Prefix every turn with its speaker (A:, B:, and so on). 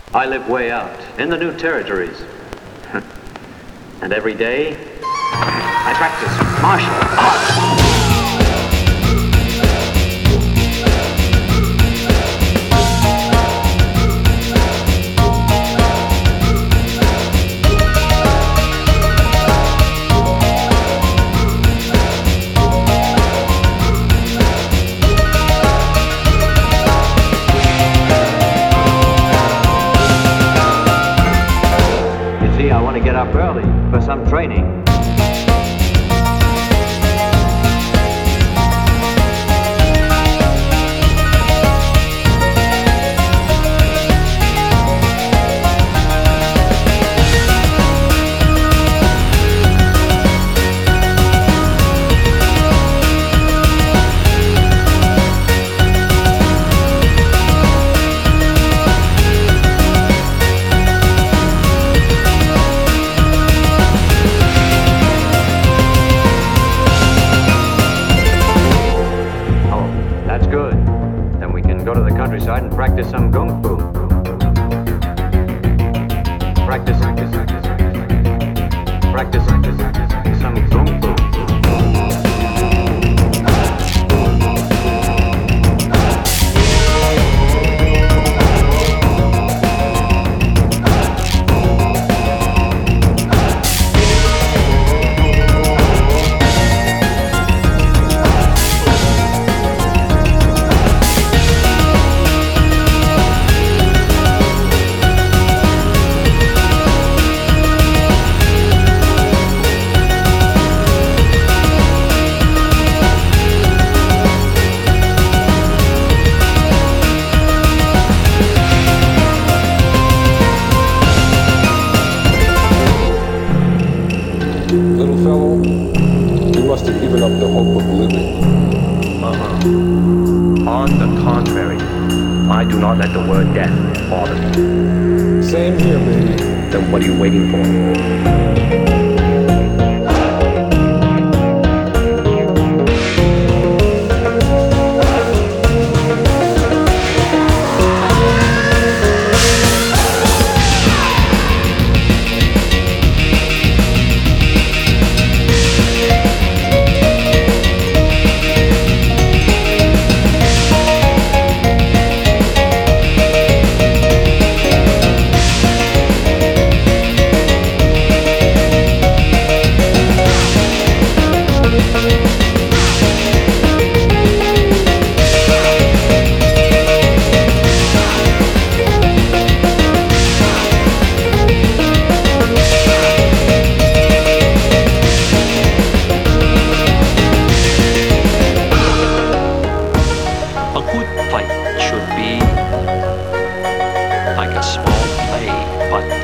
A: I live way out, in the new territories. And every day, I practice martial arts. I want to get up early for some training. Good. Then we can go to the countryside and practice some kung fu. Practice some kung fu.
B: Little fellow, you must have given up the hope of living.
C: On the contrary, I do not let the word death bother me.
B: Same here, baby.
C: Then what are you waiting for? A good fight should be like a small play, but